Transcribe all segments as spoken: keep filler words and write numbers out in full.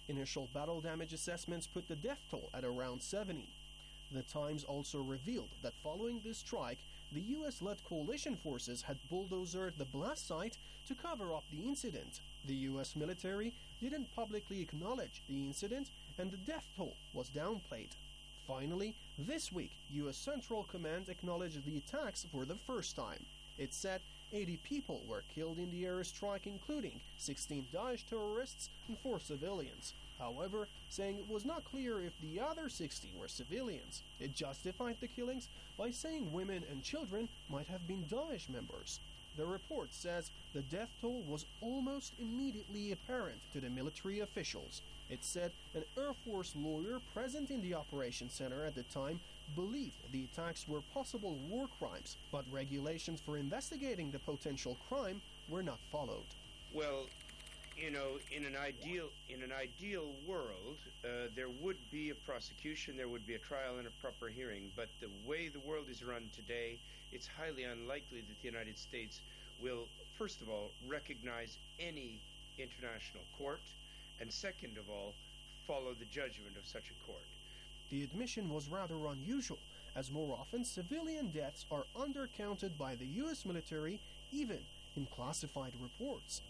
Initial battle damage assessments put the death toll at around seventy. The Times also revealed that following this strike, the U S-led coalition forces had bulldozered the blast site to cover up the incident. The U S military didn't publicly acknowledge the incident, and the death toll was downplayed. Finally, this week, U S Central Command acknowledged the attacks for the first time. It said eighty people were killed in the airstrike, including sixteen Daesh terrorists and four civilians. However, saying it was not clear if the other sixty were civilians. It justified the killings by saying women and children might have been Daesh members. The report says the death toll was almost immediately apparent to the military officials. It said an Air Force lawyer present in the operation center at the time believed the attacks were possible war crimes, but regulations for investigating the potential crime were not followed. Well, you know, in an ideal in an ideal world, uh, there would be a prosecution, there would be a trial and a proper hearing. But the way the world is run today, it's highly unlikely that the United States will, first of all, recognize any international court, and second of all, follow the judgment of such a court. The admission was rather unusual, as more often civilian deaths are undercounted by the U S military, even in classified reports.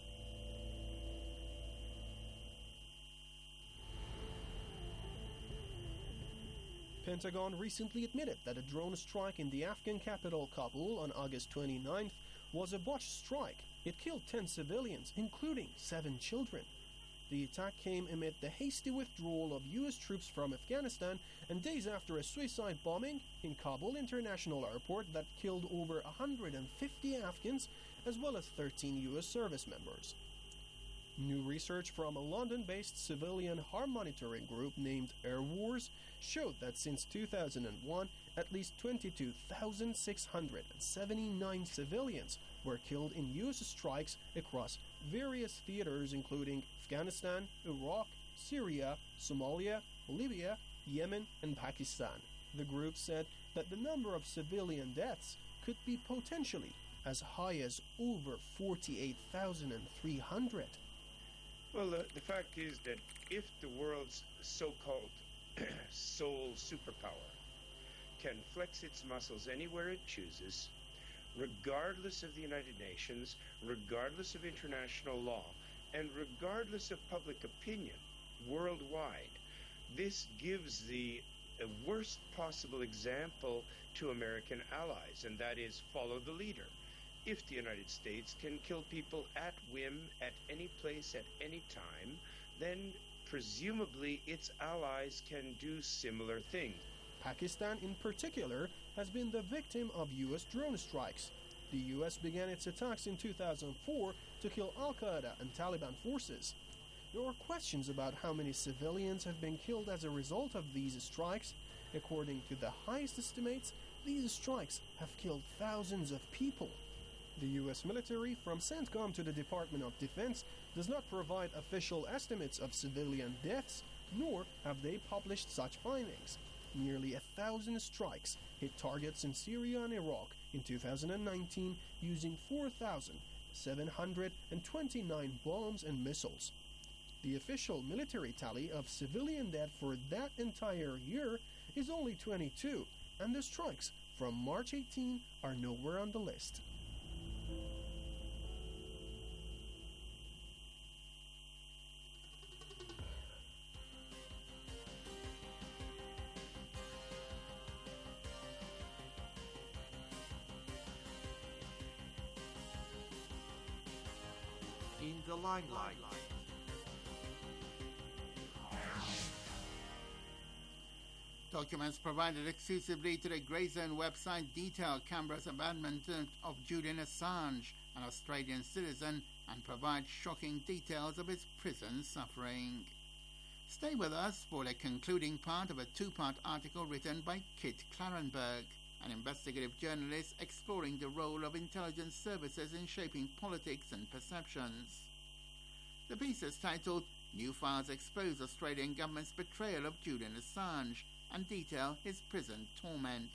Pentagon recently admitted that a drone strike in the Afghan capital Kabul on August twenty-ninth was a botched strike. It killed ten civilians, including seven children. The attack came amid the hasty withdrawal of U S troops from Afghanistan and days after a suicide bombing in Kabul International Airport that killed over one hundred fifty Afghans as well as thirteen U S service members. New research from a London-based civilian harm monitoring group named Air Wars showed that since two thousand one, at least twenty-two thousand six hundred seventy-nine civilians were killed in U S strikes across various theaters including Afghanistan, Iraq, Syria, Somalia, Libya, Yemen, and Pakistan. The group said that the number of civilian deaths could be potentially as high as over forty-eight thousand three hundred. Well, uh, the fact is that if the world's so-called sole superpower can flex its muscles anywhere it chooses, regardless of the United Nations, regardless of international law, and regardless of public opinion worldwide, this gives the uh, worst possible example to American allies, and that is follow the leader. If the United States can kill people at whim, at any place, at any time, then presumably its allies can do similar things. Pakistan, in particular, has been the victim of U S drone strikes. The U S began its attacks in two thousand four to kill Al-Qaeda and Taliban forces. There are questions about how many civilians have been killed as a result of these strikes. According to the highest estimates, these strikes have killed thousands of people. The U S military, from CENTCOM to the Department of Defense, does not provide official estimates of civilian deaths, nor have they published such findings. Nearly a thousand strikes hit targets in Syria and Iraq in two thousand nineteen using four thousand seven hundred twenty-nine bombs and missiles. The official military tally of civilian death for that entire year is only twenty-two, and the strikes from March eighteenth are nowhere on the list. In the limelight. Documents provided exclusively to the Grey Zone website detail Canberra's abandonment of Julian Assange, an Australian citizen, and provide shocking details of his prison suffering. Stay with us for the concluding part of a two-part article written by Kit Clarenberg, an investigative journalist exploring the role of intelligence services in shaping politics and perceptions. The piece is titled New Files Expose Australian Government's Betrayal of Julian Assange and detail his prison torment.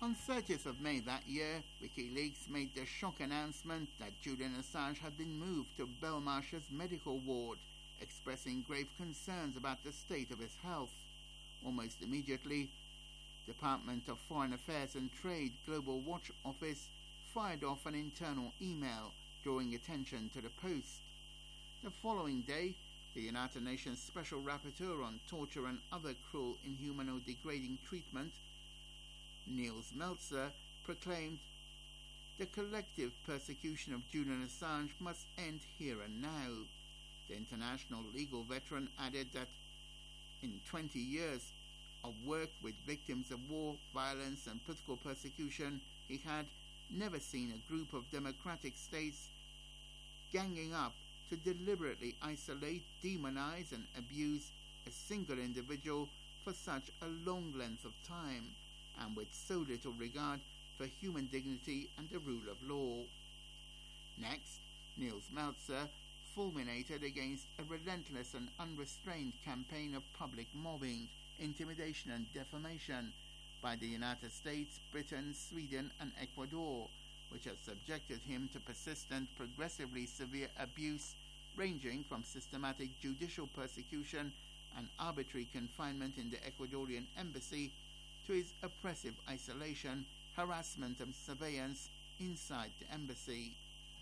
On thirtieth of May that year, WikiLeaks made the shock announcement that Julian Assange had been moved to Belmarsh's medical ward, expressing grave concerns about the state of his health. Almost immediately, Department of Foreign Affairs and Trade Global Watch Office fired off an internal email drawing attention to the post. The following day, the United Nations Special Rapporteur on Torture and Other Cruel, Inhuman or Degrading Treatment, Nils Melzer, proclaimed, "The collective persecution of Julian Assange must end here and now." The international legal veteran added that in twenty years of work with victims of war, violence and political persecution, he had never seen a group of democratic states ganging up to deliberately isolate, demonize and abuse a single individual for such a long length of time, and with so little regard for human dignity and the rule of law. Next, Nils Melzer fulminated against a relentless and unrestrained campaign of public mobbing, intimidation and defamation by the United States, Britain, Sweden and Ecuador, which has subjected him to persistent, progressively severe abuse ranging from systematic judicial persecution and arbitrary confinement in the Ecuadorian embassy to his oppressive isolation, harassment and surveillance inside the embassy.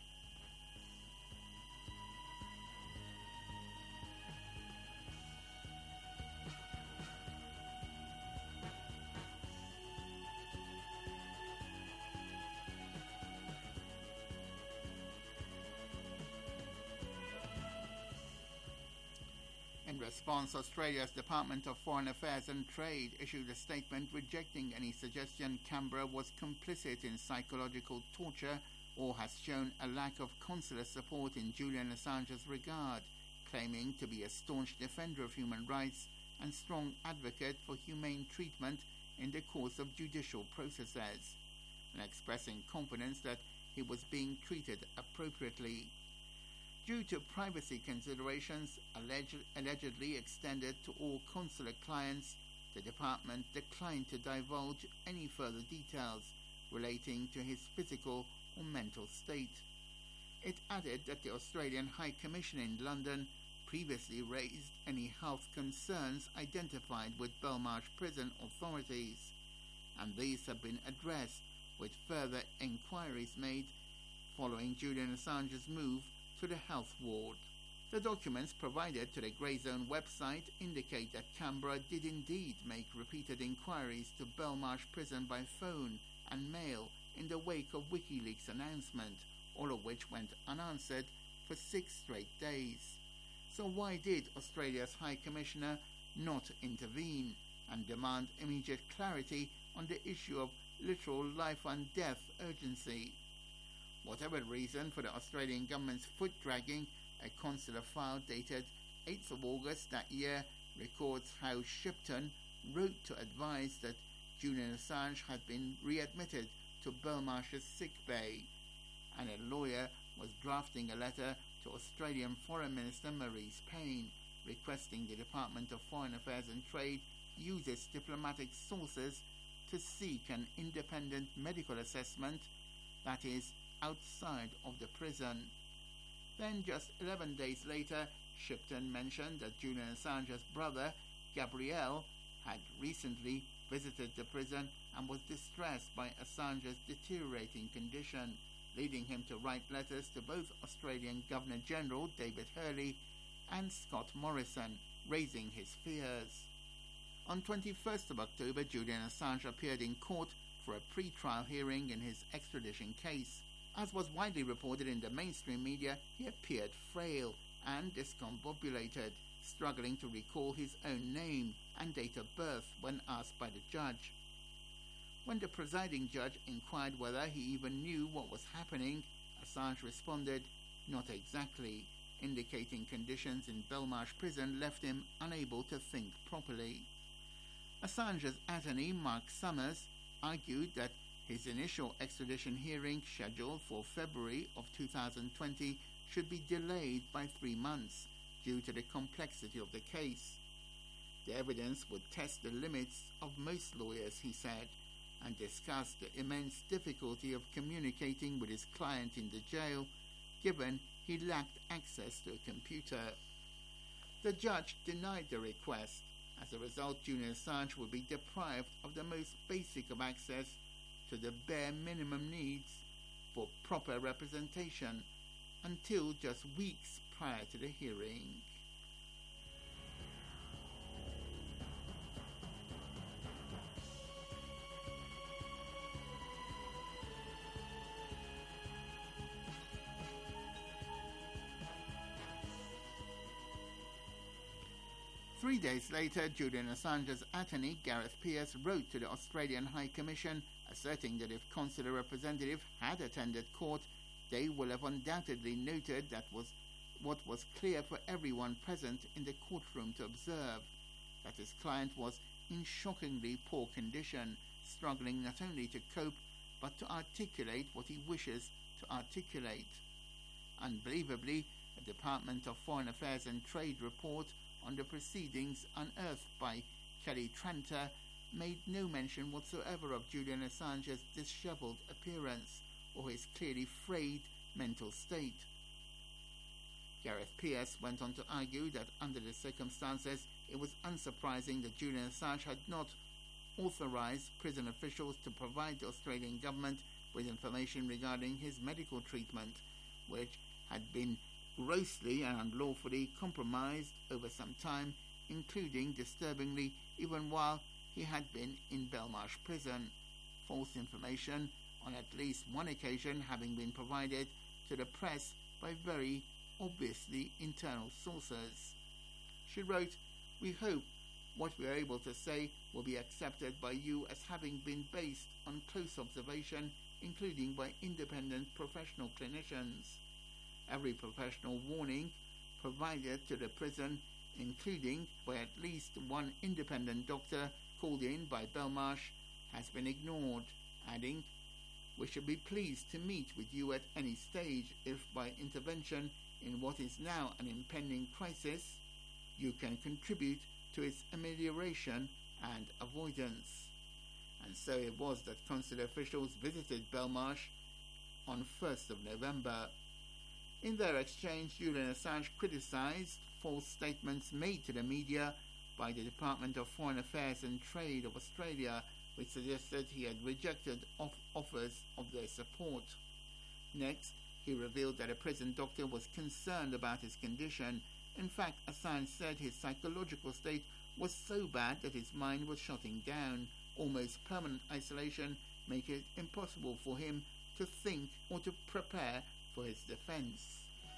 In response, Australia's Department of Foreign Affairs and Trade issued a statement rejecting any suggestion Canberra was complicit in psychological torture or has shown a lack of consular support in Julian Assange's regard, claiming to be a staunch defender of human rights and strong advocate for humane treatment in the course of judicial processes, and expressing confidence that he was being treated appropriately. Due to privacy considerations alleged, allegedly extended to all consular clients, the department declined to divulge any further details relating to his physical or mental state. It added that the Australian High Commission in London previously raised any health concerns identified with Belmarsh prison authorities, and these have been addressed, with further inquiries made following Julian Assange's move to the health ward. The documents provided to the Grey Zone website indicate that Canberra did indeed make repeated inquiries to Belmarsh prison by phone and mail in the wake of WikiLeaks' announcement, all of which went unanswered for six straight days. So why did Australia's High Commissioner not intervene and demand immediate clarity on the issue of literal life and death urgency? Whatever reason for the Australian government's foot-dragging, a consular file dated eighth of August that year records how Shipton wrote to advise that Julian Assange had been readmitted to Belmarsh's sick bay, and a lawyer was drafting a letter to Australian Foreign Minister Marise Payne requesting the Department of Foreign Affairs and Trade use its diplomatic sources to seek an independent medical assessment, that is, outside of the prison. Then just eleven days later, Shipton mentioned that Julian Assange's brother, Gabriel, had recently visited the prison and was distressed by Assange's deteriorating condition, leading him to write letters to both Australian Governor-General David Hurley and Scott Morrison, raising his fears. On twenty-first of October, Julian Assange appeared in court for a pre-trial hearing in his extradition case. As was widely reported in the mainstream media, he appeared frail and discombobulated, struggling to recall his own name and date of birth when asked by the judge. When the presiding judge inquired whether he even knew what was happening, Assange responded, "Not exactly," indicating conditions in Belmarsh prison left him unable to think properly. Assange's attorney, Mark Summers, argued that his initial extradition hearing, scheduled for February of two thousand twenty, should be delayed by three months due to the complexity of the case. The evidence would test the limits of most lawyers, he said, and discussed the immense difficulty of communicating with his client in the jail, given he lacked access to a computer. The judge denied the request. As a result, Julian Assange will be deprived of the most basic of access to the bare minimum needs for proper representation until just weeks prior to the hearing. Three days later, Julian Assange's attorney, Gareth Peirce, wrote to the Australian High Commission asserting that if consular representative had attended court, they will have undoubtedly noted that was what was clear for everyone present in the courtroom to observe, that his client was in shockingly poor condition, struggling not only to cope but to articulate what he wishes to articulate. Unbelievably, a Department of Foreign Affairs and Trade report on the proceedings unearthed by Kelly Tranter made no mention whatsoever of Julian Assange's dishevelled appearance or his clearly frayed mental state. Gareth Peirce went on to argue that under the circumstances it was unsurprising that Julian Assange had not authorised prison officials to provide the Australian government with information regarding his medical treatment, which had been grossly and unlawfully compromised over some time, including, disturbingly, even while he had been in Belmarsh prison, false information on at least one occasion having been provided to the press by very obviously internal sources. She wrote, "We hope what we are able to say will be accepted by you as having been based on close observation, including by independent professional clinicians. Every professional warning provided to the prison, including by at least one independent doctor called in by Belmarsh, has been ignored," adding, "We should be pleased to meet with you at any stage if by intervention in what is now an impending crisis you can contribute to its amelioration and avoidance." And so it was that consular officials visited Belmarsh on first of November. In their exchange, Julian Assange criticised false statements made to the media by the Department of Foreign Affairs and Trade of Australia, which suggested he had rejected off- offers of their support. Next, he revealed that a prison doctor was concerned about his condition. In fact, Assange said his psychological state was so bad that his mind was shutting down. Almost permanent isolation made it impossible for him to think or to prepare for his defense.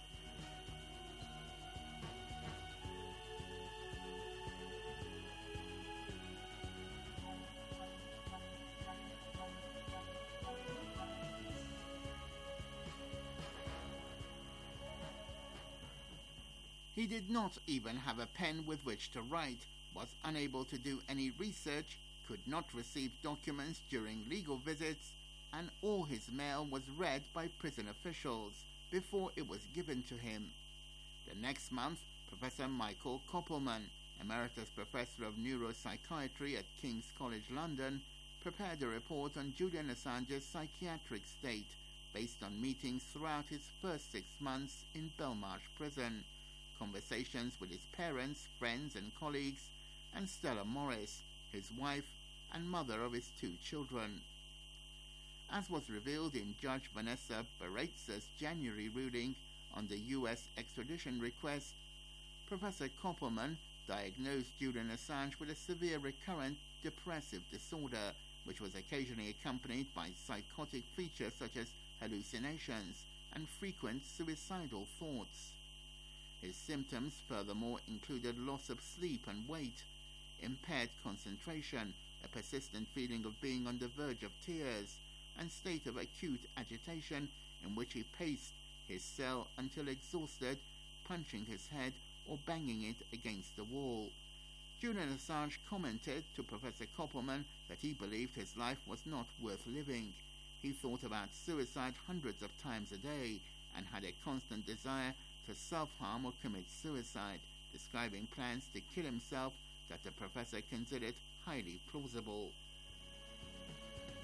He did not even have a pen with which to write, was unable to do any research, could not receive documents during legal visits, and all his mail was read by prison officials before it was given to him. The next month, Professor Michael Koppelman, Emeritus Professor of Neuropsychiatry at King's College London, prepared a report on Julian Assange's psychiatric state based on meetings throughout his first six months in Belmarsh prison, conversations with his parents, friends and colleagues, and Stella Morris, his wife and mother of his two children. As was revealed in Judge Vanessa Baraitsa's January ruling on the U S extradition request, Professor Koppelman diagnosed Julian Assange with a severe recurrent depressive disorder, which was occasionally accompanied by psychotic features such as hallucinations and frequent suicidal thoughts. His symptoms furthermore included loss of sleep and weight, impaired concentration, a persistent feeling of being on the verge of tears, and state of acute agitation in which he paced his cell until exhausted, punching his head or banging it against the wall. Julian Assange commented to Professor Koppelman that he believed his life was not worth living. He thought about suicide hundreds of times a day and had a constant desire to self-harm or commit suicide, describing plans to kill himself that the professor considered highly plausible.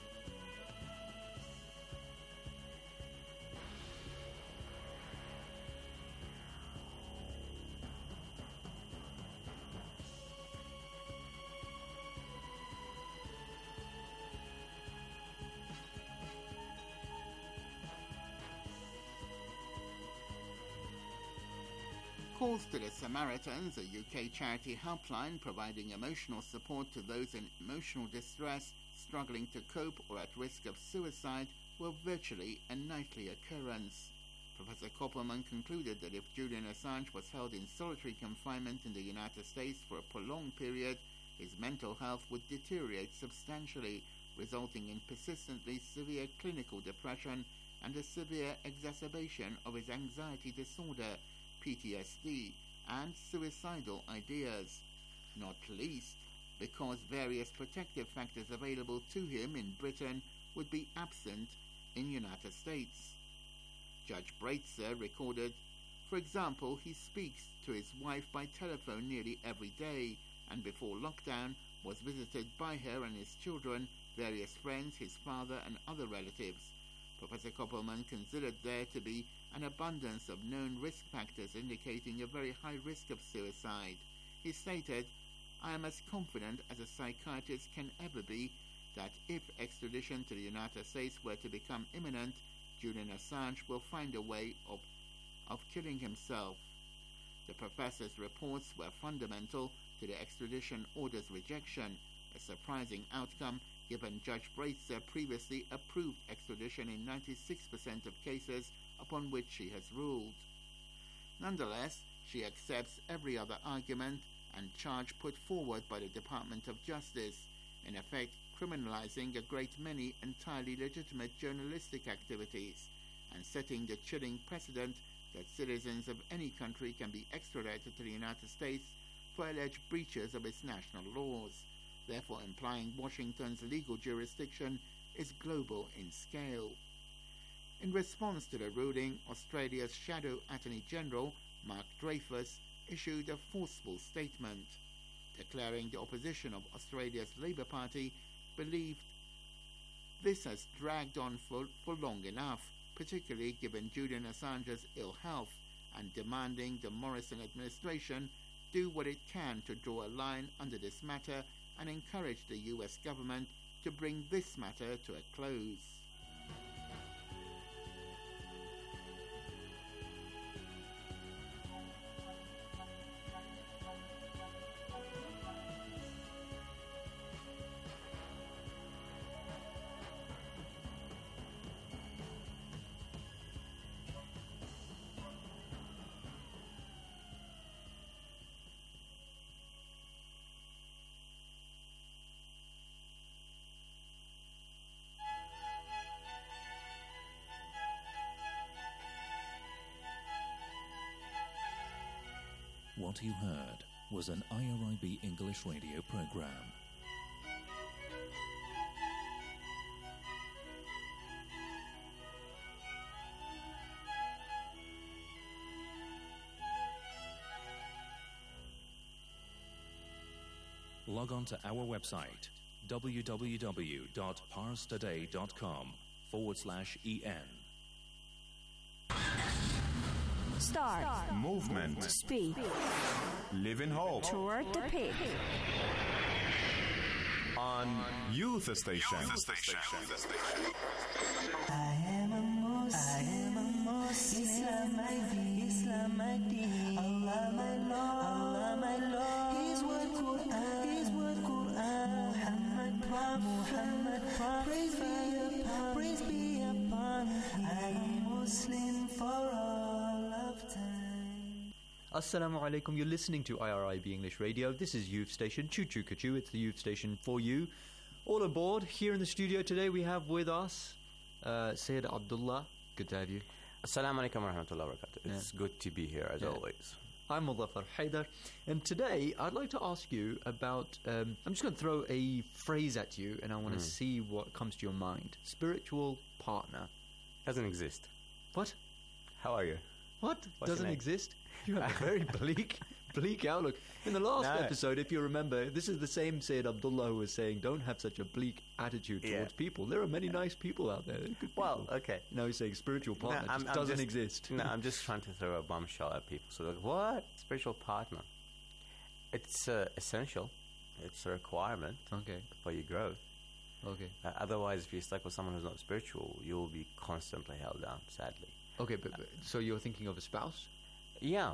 Calls to the Samaritans, a U K charity helpline providing emotional support to those in emotional distress, struggling to cope or at risk of suicide, were virtually a nightly occurrence. Professor Koppelman concluded that if Julian Assange was held in solitary confinement in the United States for a prolonged period, his mental health would deteriorate substantially, resulting in persistently severe clinical depression and a severe exacerbation of his anxiety disorder, P T S D, and suicidal ideas, not least because various protective factors available to him in Britain would be absent in United States. Judge Breitzer recorded, for example, he speaks to his wife by telephone nearly every day, and before lockdown was visited by her and his children, various friends, his father and other relatives. Professor Koppelman considered there to be an abundance of known risk factors indicating a very high risk of suicide. He stated, I am as confident as a psychiatrist can ever be that if extradition to the United States were to become imminent, Julian Assange will find a way of, of killing himself. The professor's reports were fundamental to the extradition order's rejection, a surprising outcome given Judge Breitzer previously approved extradition in ninety-six percent of cases upon which she has ruled. Nonetheless, she accepts every other argument and charge put forward by the Department of Justice, in effect criminalizing a great many entirely legitimate journalistic activities and setting the chilling precedent that citizens of any country can be extradited to the United States for alleged breaches of its national laws, therefore implying Washington's legal jurisdiction is global in scale. In response to the ruling, Australia's Shadow Attorney General, Mark Dreyfus, issued a forceful statement, declaring the opposition of Australia's Labour Party believed this has dragged on for, for long enough, particularly given Julian Assange's ill health, and demanding the Morrison administration do what it can to draw a line under this matter and encourage the U S government to bring this matter to a close. What you heard was an I R I B English radio program. Log on to our website www.parstoday.com forward slash en. Start. Start. Movement. Speak. Live in hope. Toward the peak. On Youth Station. Youth Station. I am a Muslim. I am a Muslim. Islam my deen. Islam my deen. Allah my Lord. Allah my Lord. His word Quran. His word Quran. Muhammad Prophet. Muhammad Prophet. Praise be upon. Praise be upon. I am Muslim for all. Assalamu alaikum, you're listening to I R I B English Radio. This is Youth Station, Choo Choo Kachoo, it's the Youth Station for you. All aboard, here in the studio today we have with us uh, Sayyid Abdullah. Good to have you. Assalamu alaikum wa rahmatullahi wa barakatuh. It's yeah. good to be here as yeah. always. I'm Muzaffar Haidar, and today I'd like to ask you about, um, I'm just going to throw a phrase at you and I want to mm. see what comes to your mind. Spiritual partner. Doesn't exist. What? How are you? What? What's Doesn't exist? You have a very bleak, bleak outlook. In the last no. episode, if you remember, this is the same Sayyid Abdullah who was saying, don't have such a bleak attitude yeah. towards people. There are many yeah. nice people out there. Good well, people. okay. Now he's saying spiritual partner no, I'm, just I'm doesn't just, exist. No, I'm just trying to throw a bombshell at people. So they're like, what? Spiritual partner? It's uh, essential. It's a requirement okay. for your growth. Okay. Uh, otherwise, if you're stuck with someone who's not spiritual, you'll be constantly held down, sadly. Okay, but, but so you're thinking of a spouse? Yeah.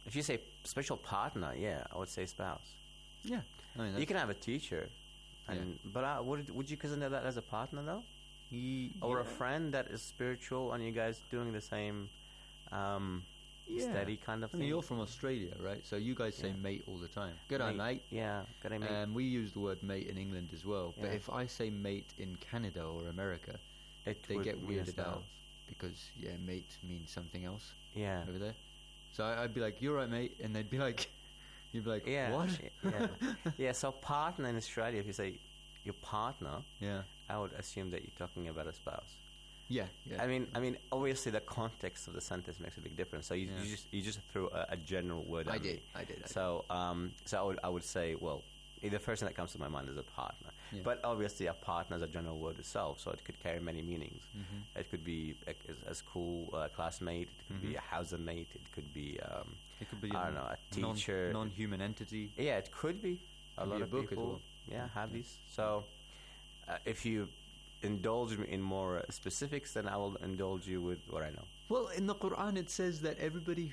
If you say special partner, yeah, I would say spouse. Yeah. I mean, You that's- can have a teacher, and but uh, would would you consider that as a partner though, Ye- or a yeah. friend that is spiritual, and you guys doing the same um, Yeah. steady kind of I thing? mean, you're from Australia, right? So you guys say Yeah. mate all the time. Good day, mate. Yeah, good day, mate. Um, we use the word mate in England as well. But Yeah. if I say mate in Canada or America, It they would get mean a weirded out spouse. because, yeah, mate means something else Yeah. over there. So I, I'd be like, you're right, mate. And they'd be like, you'd be like, Yeah. what? Yeah. Yeah. So partner in Australia, if you say your partner, Yeah. I would assume that you're talking about a spouse. Yeah. Yeah. I mean, I mean, obviously the context of the sentence makes a big difference. So you, Yeah. you just you just threw a, a general word. I at did, me. I did, I So um, so I would I would say, well, the first thing that comes to my mind is a partner. Yeah. But obviously, a partner is a general word itself, so it could carry many meanings. Mhm. It could be a, as, as cool uh, classmate. It could be Mhm. a housemate. It could be um, It could be I a don't know, a non- teacher. non-human entity. Yeah, it could be. A Could lot be a of book as people, well. yeah, have Yeah. these. So, uh, if you indulge me in more uh, specifics, then I will indulge you with what I know. Well, in the Quran it says that everybody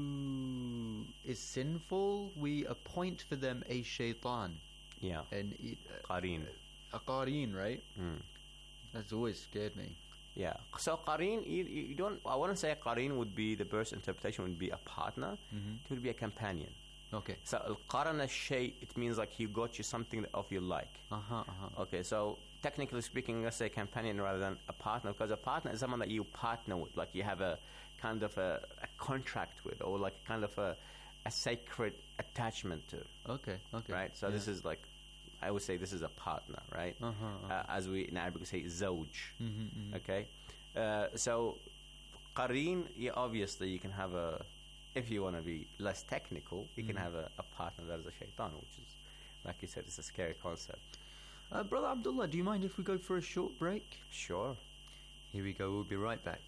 who is sinful, we appoint for them a shaitan. Yeah, And it, uh, qareen. a qareen, right? Mm. That's always scared me. Yeah. So qareen, you, you don't. I want to say a qareen would be the best interpretation would be a partner. Mhm. It would be a companion. Okay. So al-qarana shay, it means like he got you something of you like. Uh-huh, uh-huh. Okay, so technically speaking, let's say companion rather than a partner, because a partner is someone that you partner with, like you have a kind of a, a contract with, or like kind of a, a sacred attachment to, Okay, okay. right? So Yeah. this is like, I would say this is a partner, right? Uh-huh, uh-huh. Uh, as we in Arabic say, zawj. Mhm, mhm. Okay, uh, so qareen, yeah, obviously you can have a, if you want to be less technical, you can Mhm. have a, a partner that is a shaitan, which is, like you said, it's a scary concept. Uh, Brother Abdullah, do you mind if we go for a short break? Sure. Here we go, we'll be right back.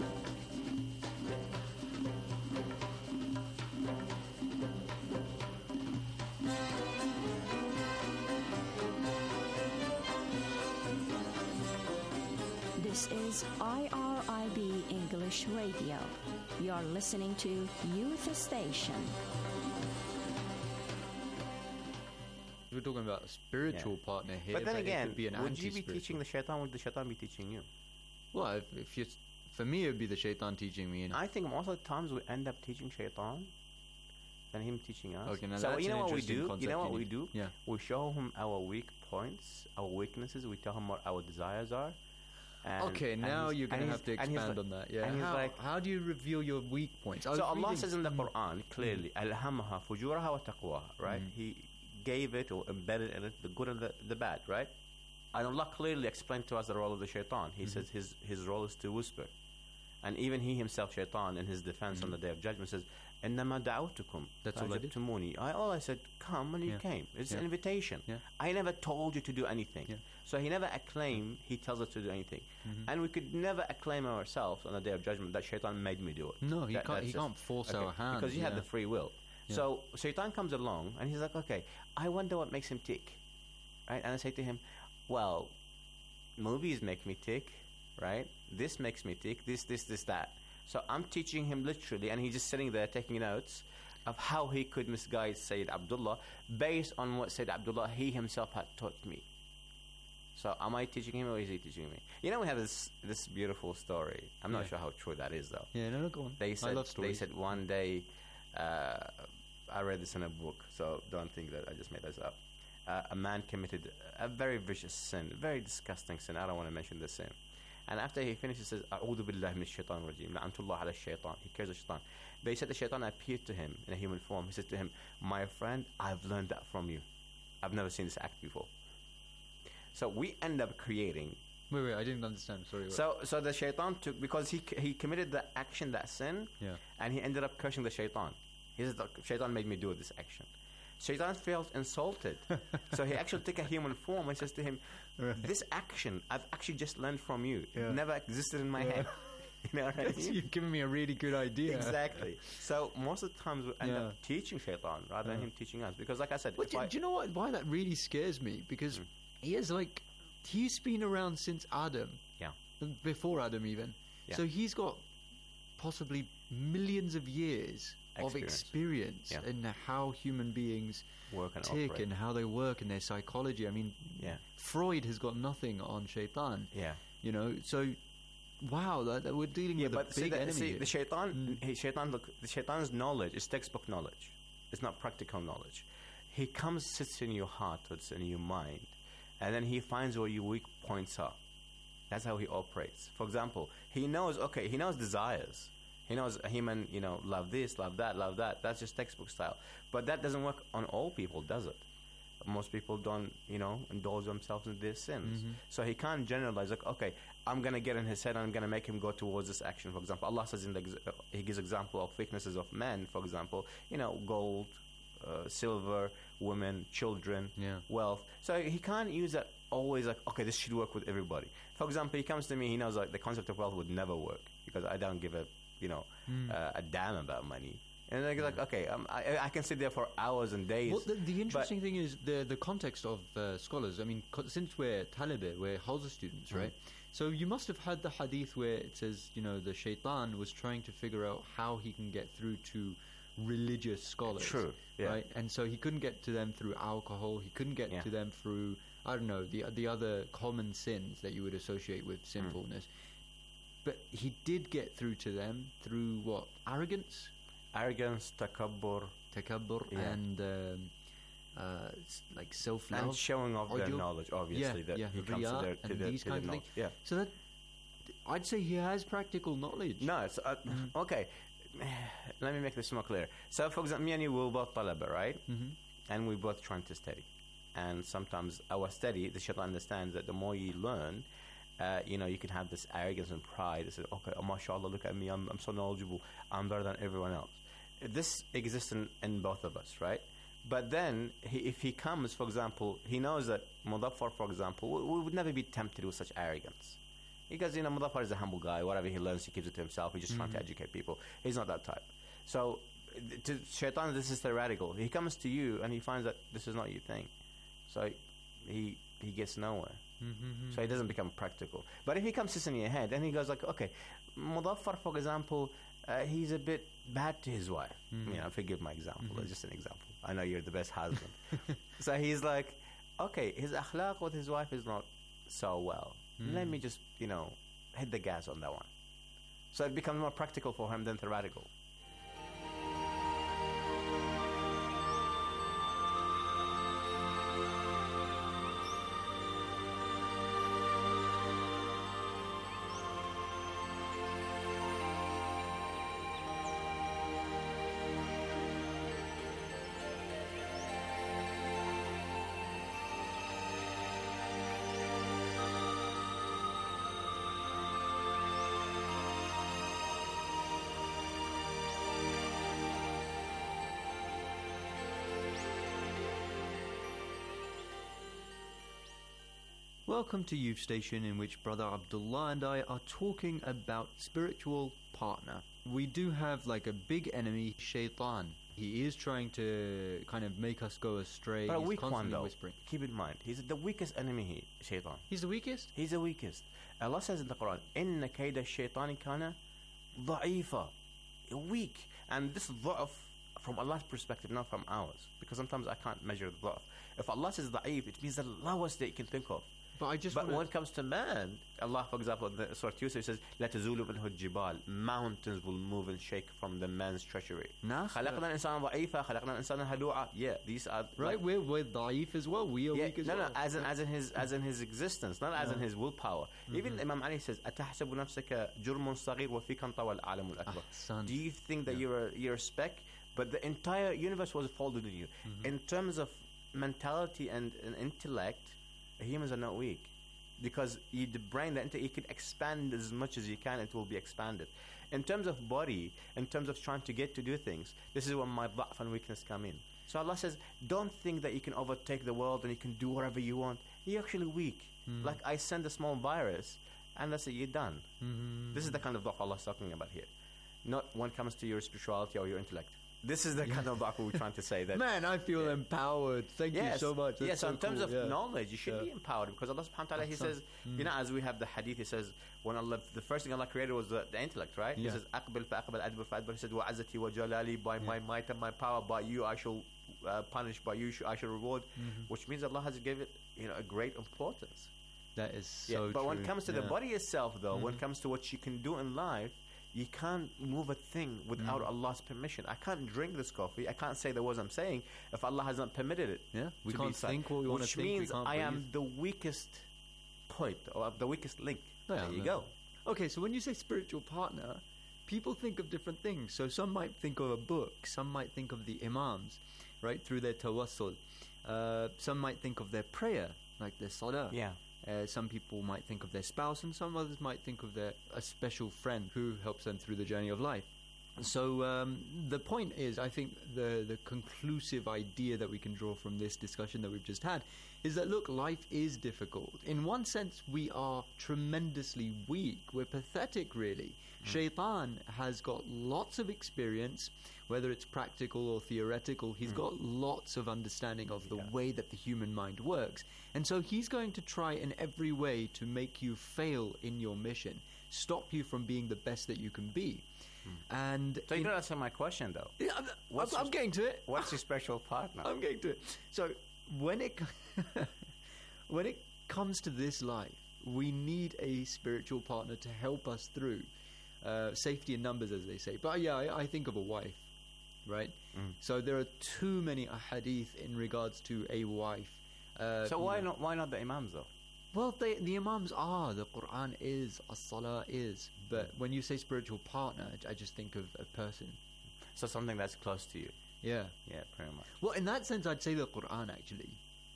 This is I R I B English Radio. You're listening to Youth Station. We're talking about a spiritual partner here, But then it again, could be an would you be anti-spiritual. teaching the shaitan? Would the shaitan be teaching you? Well, if, if you, for me, it would be the shaitan teaching me. You know? I think most of the times we end up teaching shaitan than him teaching us. Okay, now so that's you know an what we interesting do? You concept know you what we need- do? Yeah. We show him our weak points, our weaknesses. We tell him what our desires are. And, Okay, and now he's- you're going to and have to he's- and he's expand like- on that. Yeah. And he's how, like, how do you reveal your weak points? I so was Allah reading- says in the Mm. Quran clearly, "Alhamaha fujuraha wa taqwaha." Right? Mm. He gave it or embedded in it the good and the, the bad. Right? And Allah clearly explained to us the role of the shaitan. He Mhm. says his his role is to whisper, and even he himself, shaitan, in his defense on Mhm. the day of judgment, says, "Innama da'awtukum." That's all I did. فأجبتموني. I all I said, "Come," and you Yeah. came. It's Yeah. an invitation. Yeah. I never told you to do anything. Yeah. So he never acclaimed. He tells us to do anything, Mhm. and we could never acclaim ourselves on the day of judgment that shaitan made me do it. No, he That- can't. that's He just- can't force okay, our hand because you have yeah. the free will. Yeah. So shaitan comes along and he's like, "Okay, I wonder what makes him tick," right? And I say to him, "Well, movies make me tick, right? This makes me tick. This, this, this, that." So I'm teaching him literally, and he's just sitting there taking notes of how he could misguide Sayyid Abdullah based on what Sayyid Abdullah he himself had taught me. So am I teaching him or is he teaching me? You know, we have this this beautiful story. I'm not Yeah. sure how true that is, though. Yeah, no, no, go on. They said, I love they stories. said one day, uh, I read this in a book, so don't think that I just made this up. Uh, a man committed a very vicious sin, very disgusting sin. I don't want to mention the sin. And after he finished, he says, "A'udhu billahi min shaitan rajim, la'antullah ala shaitan." He cares the shaitan. But he said the shaitan appeared to him in a human form. He said to him, "My friend, I've learned that from you. I've never seen this act before." So we end up creating. Wait, wait, I didn't understand. Sorry. wait. So, so the shaitan took, because he he committed the action, that sin, Yeah. and he ended up cursing the shaitan. He says, "The shaitan made me do this action." Shaitan felt insulted, so he actually took a human form and says to him, Right. "This action I've actually just learned from you. Yeah. It never existed in my Yeah. head." You know what I mean? You've given me a really good idea. Exactly. So most of the times we end Yeah. up teaching shaitan rather than Yeah. him teaching us, because, like I said, But if do, I- do you know what? Why that really scares me? Because Mm. he is like, he's been around since Adam. Yeah. Before Adam, even. Yeah. So he's got possibly millions of years of experience Yeah. and how human beings Work and tick operate. and how they work and their psychology. I mean, Yeah. Freud has got nothing on shaitan. Yeah. You know, so wow, that, that we're dealing Yeah, with but a see, big that, enemy. see here. the shaitan, Mm. he, shaitan, look, the shaitan's knowledge is textbook knowledge. It's not practical knowledge. He comes, sits in your heart, sits in your mind, and then he finds where your weak points are. That's how he operates. For example, he knows, okay, he knows desires. He knows a human, you know, love this, love that, love that. That's just textbook style. But that doesn't work on all people, does it? Most people don't, you know, indulge themselves in their sins. Mhm. So he can't generalize, like, okay, I'm going to get in his head and I'm going to make him go towards this action. For example, Allah says in the, ex- uh, he gives example of weaknesses of men, for example, you know, gold, uh, silver, women, children, Yeah. wealth. So he can't use that always like, okay, this should work with everybody. For example, he comes to me, he knows like the concept of wealth would never work because I don't give a, you know, Mm. uh, a damn about money. And they're like, okay, um, I, I can sit there for hours and days. Well, the, the but- interesting thing is the the context of uh, scholars. I mean, co- since we're talibé, we're Hausa students, Mm. right? So you must have had the hadith where it says, you know, the shaitan was trying to figure out how he can get through to religious scholars. True, yeah. Right? And so he couldn't get to them through alcohol. He couldn't get Yeah. to them through, I don't know, the the other common sins that you would associate with sinfulness. But he did get through to them through what? Arrogance? Arrogance, takabbur, Takabbur Yeah. and um, uh, s- like self-love. and showing off their Ujub. knowledge, obviously. Yeah, that yeah, he comes to riya their, to and their, these to kind their of things. knowledge. Yeah. So that I'd say he has practical knowledge. No, it's uh, okay. Let me make this more clear. So, for example, me and you were both talaba, right? Mhm. And we both trying to study. And sometimes our study, the shaitan understands that the more you learn, uh, you know, you can have this arrogance and pride. They say, okay, oh, mashallah, look at me, I'm, I'm so knowledgeable, I'm better than everyone else. This exists in, in both of us, right? But then, he, if he comes, for example, he knows that Mudaffar, for example, we, we would never be tempted with such arrogance. Because, you know, Mudaffar is a humble guy. Whatever he learns, he keeps it to himself. He's just trying to educate people. He's not that type. So, to Shaitan, this is theoretical. He comes to you and he finds that this is not your thing. So, he he gets nowhere. Mm-hmm. So, he doesn't become practical. But if he comes sits in your head and he goes like, okay, Mudaffar, for example, uh, he's a bit bad to his wife. Mhm. You know, forgive my example. Mhm. It's just an example. I know you're the best husband. So, he's like, okay, his akhlaq with his wife is not so well. Let Mm. me just, you know, hit the gas on that one. So it becomes more practical for him than theoretical. Welcome to Youth Station, in which Brother Abdullah and I are talking about spiritual partner. We do have like a big enemy, Shaitan. He is trying to kind of make us go astray. But a He's weak one, constantly though. whispering. Keep in mind, he's the weakest enemy, he, Shaitan. He's the weakest? He's the weakest. Allah says in the Quran, إِنَّ كَيْدَ الشَّيْطَانِ كَانَ ضَعِيفًا. Weak. And this ضعف from Allah's perspective, not from ours. Because sometimes I can't measure the ضعف. If Allah says ضعيف, it means the lowest that you can think of. But I just But wanna- when it comes to man, Allah, for example, in the Surah Yusuf says, لا تزول منه الجبال. Mountains will move and shake from the man's treachery. Nas- خلقنا الإنسان ضعيفا خلقنا الإنسان هلوعا. Yeah, these are Right, like, we're, we're da'if as well. We are yeah, weak as no, well. no, as in as in his as in his existence, not as in Yeah. his willpower. Even Imam Ali says, أتحسب نفسك جرم صغير وفيك انطوى العالم الأكبر. Ahsan. Do you think that you're a, you're a speck, but the entire universe was folded in you? In terms of mentality and, and intellect, humans are not weak. Because you, the brain, the inte- you can expand as much as you can, it will be expanded. In terms of body, in terms of trying to get to do things, this is where my dha'f and weakness come in. So Allah says, don't think that you can overtake the world and you can do whatever you want. You're actually weak. Like I send a small virus, and that's it, you're done. Mhm. This is the kind of dha'f Allah is talking about here. Not when it comes to your spirituality or your intellect. This is the kind of back we're trying to say that. Man, I feel yeah. empowered. Thank yes. you so much. That's yes, so in terms cool. of yeah. knowledge, you should yeah. be empowered because Allah subhanahu wa ta'ala, He That's says, mm. you know, as we have the hadith, He says, when Allah, the first thing Allah created was the, the intellect, right? Yeah. He says, أقبل فأقبل أدبر فأدبر. He said, وعزتي وجلالي, by yeah. my might and my power, by you I shall uh, punish, by you I shall reward, mm-hmm. which means Allah has given it, you know, a great importance. That is so yeah, But true. when it comes to yeah. the body itself, though, mm-hmm. when it comes to what you can do in life, you can't move a thing without mm. Allah's permission. I can't drink this coffee. I can't say the words I'm saying if Allah has not permitted it. Yeah, we to can't be think what we want to think. Which means we can't I breathe. am the weakest point or the weakest link. Yeah, there you no. go. Okay, so when you say spiritual partner, people think of different things. So some might think of a book. Some might think of the imams, right, through their tawassul. Uh, some might think of their prayer, like their salah. Yeah. Uh, some people might think of their spouse, and some others might think of their a special friend who helps them through the journey of life. So um, the point is, I think the the conclusive idea that we can draw from this discussion that we've just had is that, look, life is difficult. In one sense, we are tremendously weak. We're pathetic, really. Mm. Shaitan has got lots of experience, whether it's practical or theoretical. He's mm. got lots of understanding of the yeah. way that the human mind works. And so he's going to try in every way to make you fail in your mission, stop you from being the best that you can be. Mm. And so you don't answer my question, though. Yeah, I'm, I'm, I'm getting to it. What's your special partner? I'm getting to it. So when it when it comes to this life, we need a spiritual partner to help us through. Uh, safety in numbers, as they say. But yeah, I, I think of a wife, right? Mm. So there are too many ahadith in regards to a wife. Uh, so why know. not? Why not the imams, though? Well, they, the imams are, the Quran is, as-salah is. But when you say spiritual partner, I just think of a person. So something that's close to you. Yeah. Yeah, pretty much. Well, in that sense, I'd say the Quran, actually.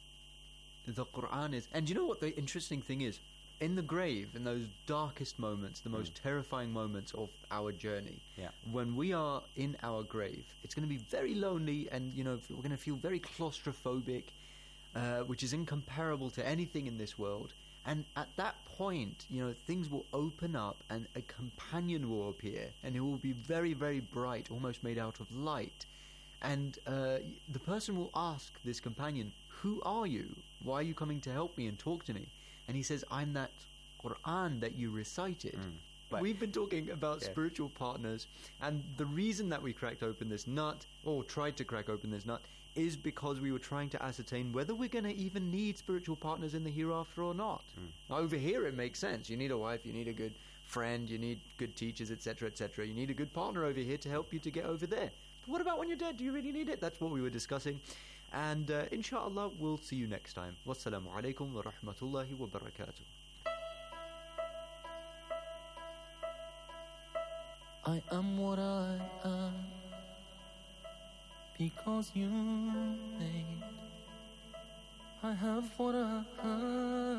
The Quran is... And you know what the interesting thing is? In the grave, in those darkest moments, the most mm. terrifying moments of our journey, yeah. when we are in our grave, it's going to be very lonely and, you know, we're going to feel very claustrophobic, uh, which is incomparable to anything in this world. And at that point, you know, things will open up and a companion will appear and it will be very, very bright, almost made out of light. And uh, the person will ask this companion, who are you? Why are you coming to help me and talk to me? And he says, I'm that Quran that you recited. Mm. We've been talking about yeah. spiritual partners, and the reason that we cracked open this nut, or tried to crack open this nut, is because we were trying to ascertain whether we're going to even need spiritual partners in the hereafter or not. Mm. Over here, it makes sense. You need a wife, you need a good friend, you need good teachers, et cetera, et cetera. You need a good partner over here to help you to get over there. But what about when you're dead? Do you really need it? That's what we were discussing. And uh, inshallah, we'll see you next time. Wassalamu alaikum wa rahmatullahi wa barakatuh. I am what I am because you made. I have what I have.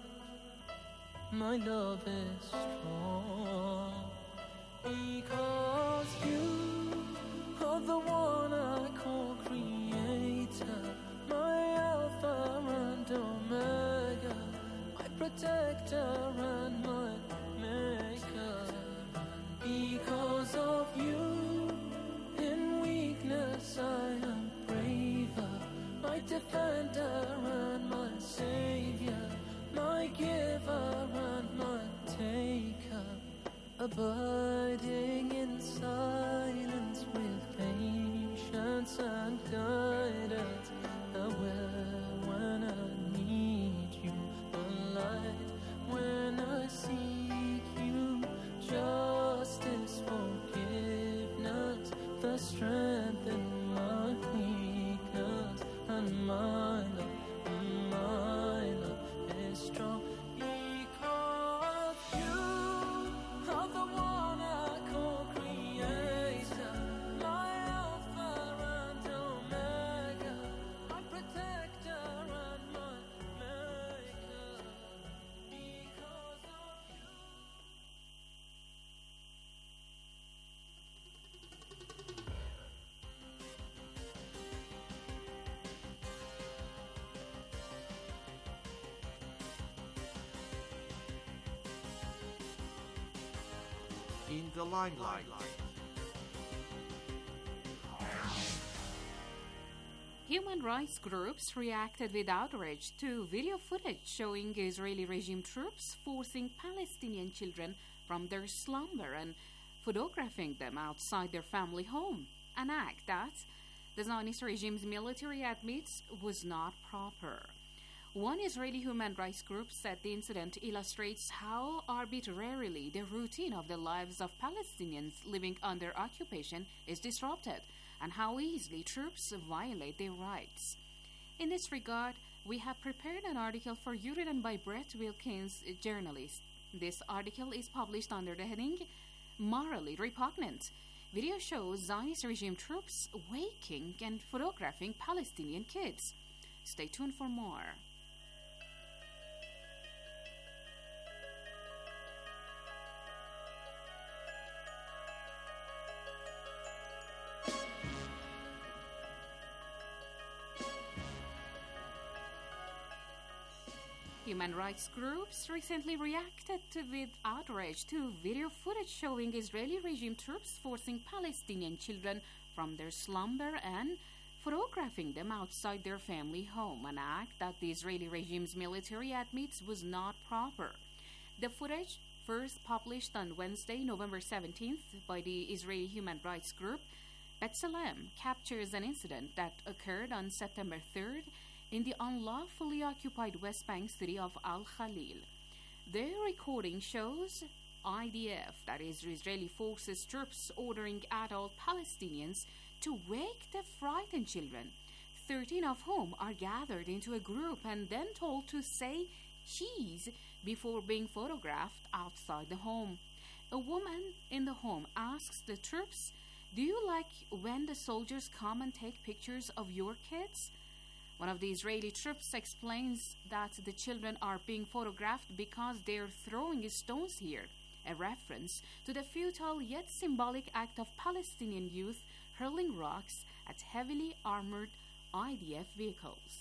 My love is strong because you are the one I call creator, my alpha and omega, my protector and my maker. Because of you, in weakness I am braver, my defender and my savior, my giver and my taker, abiding in silence with patience and guidance, aware when I need you, the light when I seek you, justice, forgiveness, the strength in my weakness, and my love, my love is strong because you are the one I call creator, my alpha and omega, my protector and my maker, because of you. In the limelight. Human rights groups reacted with outrage to video footage showing Israeli regime troops forcing Palestinian children from their slumber and photographing them outside their family home, an act that the Zionist regime's military admits was not proper. One Israeli human rights group said the incident illustrates how arbitrarily the routine of the lives of Palestinians living under occupation is disrupted, and how easily troops violate their rights. In this regard, we have prepared an article for you written by Brett Wilkins, a journalist. This article is published under the heading Morally Repugnant. Video shows Zionist regime troops waking and photographing Palestinian kids. Stay tuned for more. Human rights groups recently reacted to, with outrage to video footage showing Israeli regime troops forcing Palestinian children from their slumber and photographing them outside their family home, an act that the Israeli regime's military admits was not proper. The footage, first published on Wednesday, November seventeenth, by the Israeli human rights group B'Tselem, captures an incident that occurred on September third in the unlawfully occupied West Bank city of Al-Khalil. The recording shows I D F, that is Israeli forces troops, ordering adult Palestinians to wake the frightened children, thirteen of whom are gathered into a group and then told to say cheese before being photographed outside the home. A woman in the home asks the troops, "Do you like when the soldiers come and take pictures of your kids?" One of the Israeli troops explains that the children are being photographed because they're throwing stones here, a reference to the futile yet symbolic act of Palestinian youth hurling rocks at heavily armored I D F vehicles.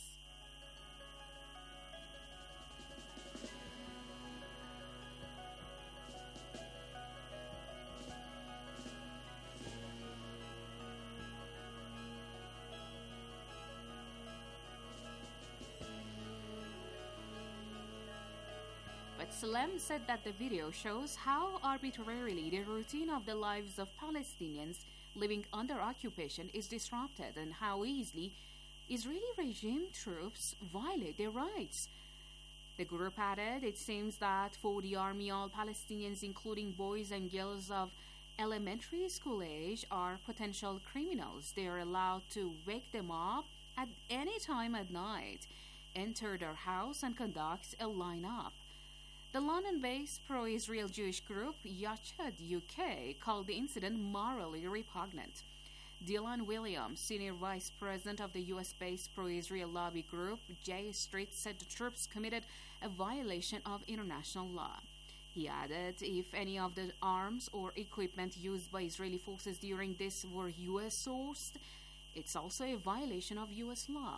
B'Tselem said that the video shows how arbitrarily the routine of the lives of Palestinians living under occupation is disrupted and how easily Israeli regime troops violate their rights. The group added, it seems that for the army, all Palestinians, including boys and girls of elementary school age, are potential criminals. They are allowed to wake them up at any time at night, enter their house, and conduct a lineup. The London-based pro-Israel Jewish group Yachad U K called the incident morally repugnant. Dylan Williams, senior vice president of the U S-based pro-Israel lobby group J Street, said the troops committed a violation of international law. He added, if any of the arms or equipment used by Israeli forces during this were U S sourced, it's also a violation of U S law.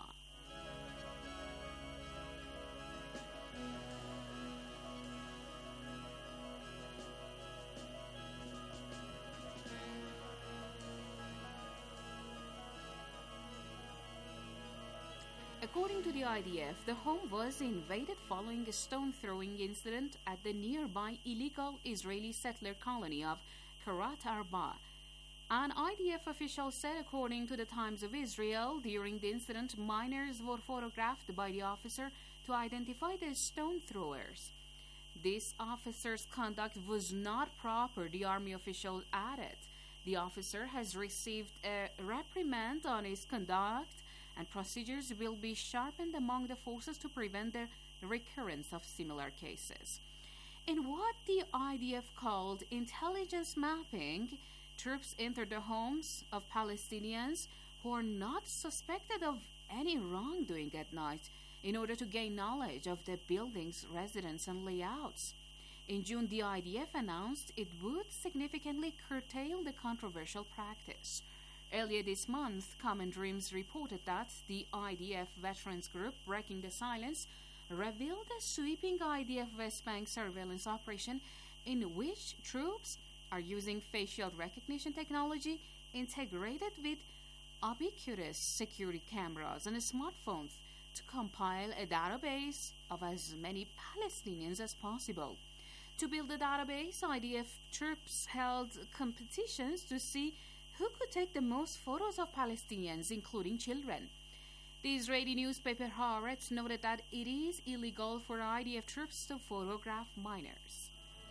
According to the I D F, the home was invaded following a stone-throwing incident at the nearby illegal Israeli settler colony of Kiryat Arba. An I D F official said, according to the Times of Israel, during the incident, minors were photographed by the officer to identify the stone throwers. This officer's conduct was not proper, the army official added. The officer has received a reprimand on his conduct, and procedures will be sharpened among the forces to prevent the recurrence of similar cases. In what the I D F called intelligence mapping, troops entered the homes of Palestinians who are not suspected of any wrongdoing at night in order to gain knowledge of the building's residents and layouts. In June, the I D F announced it would significantly curtail the controversial practice. Earlier this month, Common Dreams reported that the I D F Veterans Group, Breaking the Silence, revealed a sweeping I D F West Bank surveillance operation in which troops are using facial recognition technology integrated with ubiquitous security cameras and smartphones to compile a database of as many Palestinians as possible. To build the database, I D F troops held competitions to see who could take the most photos of Palestinians, including children. The Israeli newspaper Haaretz noted that it is illegal for I D F troops to photograph minors.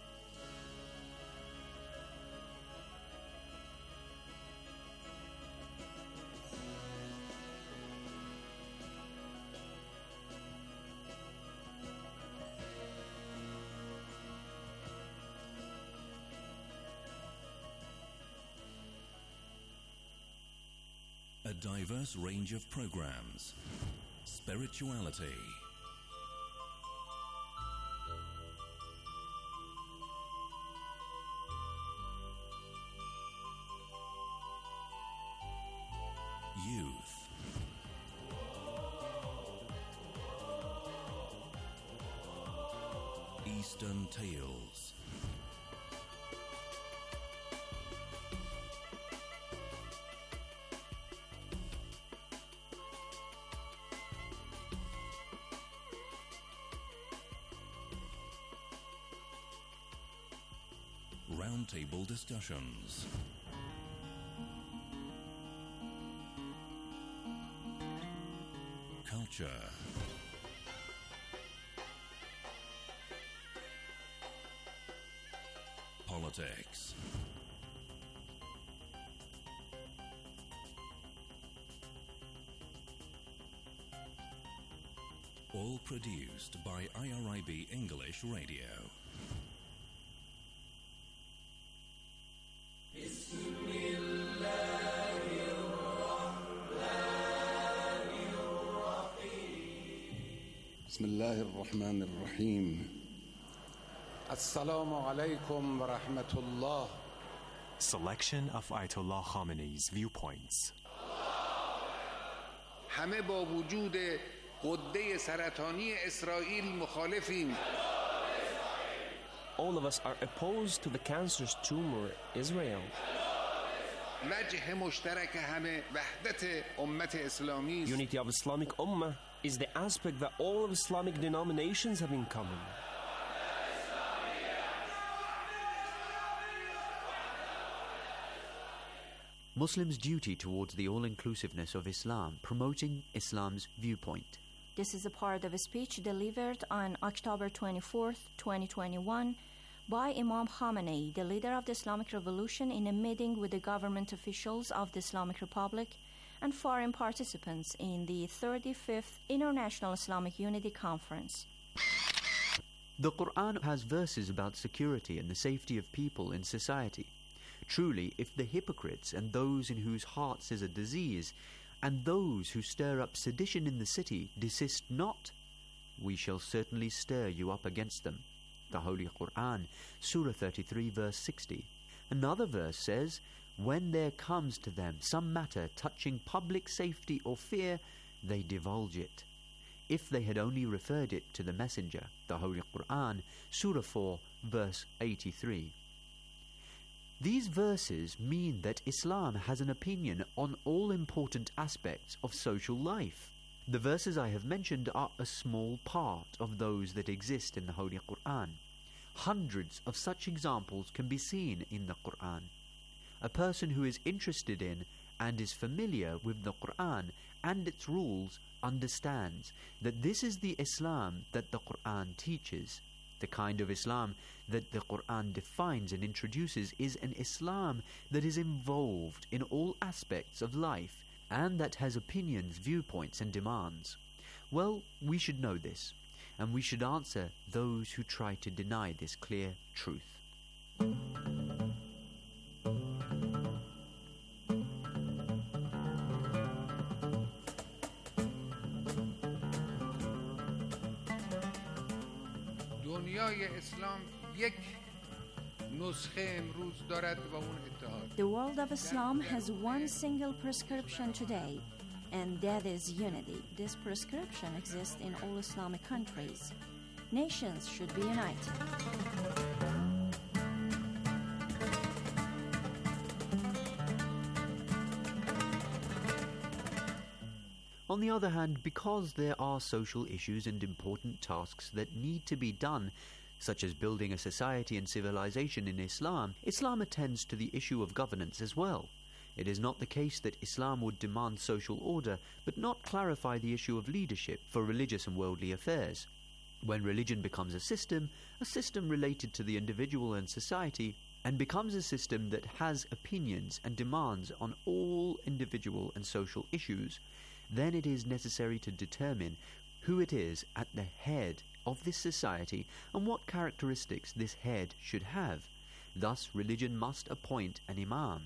A diverse range of programs, spirituality, youth, Eastern Tales, roundtable discussions, culture, politics, all produced by I R I B English Radio. بسم الله الرحمن الرحيم السلام عليكم ورحمة الله. Selection of Ayatollah Khamenei's viewpoints. همه با وجود غده سرطانی اسرائیل مخالفیم. All of us are opposed to the cancerous tumor Israel. وجه مشترک همه وحدت امت اسلامی است. Unity of Islamic Ummah is the aspect that all of Islamic denominations have in common. Muslims' duty towards the all-inclusiveness of Islam, promoting Islam's viewpoint. This is a part of a speech delivered on October twenty-fourth, twenty twenty-one by Imam Khamenei, the leader of the Islamic Revolution, in a meeting with the government officials of the Islamic Republic and foreign participants in the thirty-fifth International Islamic Unity Conference. The Quran has verses about security and the safety of people in society. Truly, if the hypocrites and those in whose hearts is a disease, and those who stir up sedition in the city desist not, we shall certainly stir you up against them. The Holy Quran, Surah thirty-three, verse sixty. Another verse says, when there comes to them some matter touching public safety or fear, they divulge it. If they had only referred it to the Messenger, the Holy Quran, Surah four, verse eighty-three. These verses mean that Islam has an opinion on all important aspects of social life. The verses I have mentioned are a small part of those that exist in the Holy Quran. Hundreds of such examples can be seen in the Quran. A person who is interested in and is familiar with the Quran and its rules understands that this is the Islam that the Quran teaches. The kind of Islam that the Quran defines and introduces is an Islam that is involved in all aspects of life and that has opinions, viewpoints and demands. Well, we should know this, and we should answer those who try to deny this clear truth. دنیای اسلام یک نسخه امروز دارد و اون اتحاد. The world of Islam has one single prescription today, and that is unity. This prescription exists in all Islamic countries. Nations should be united. On the other hand, because there are social issues and important tasks that need to be done, such as building a society and civilization in Islam, Islam attends to the issue of governance as well. It is not the case that Islam would demand social order, but not clarify the issue of leadership for religious and worldly affairs. When religion becomes a system, a system related to the individual and society, and becomes a system that has opinions and demands on all individual and social issues, then it is necessary to determine who it is at the head of this society and what characteristics this head should have. Thus, religion must appoint an imam.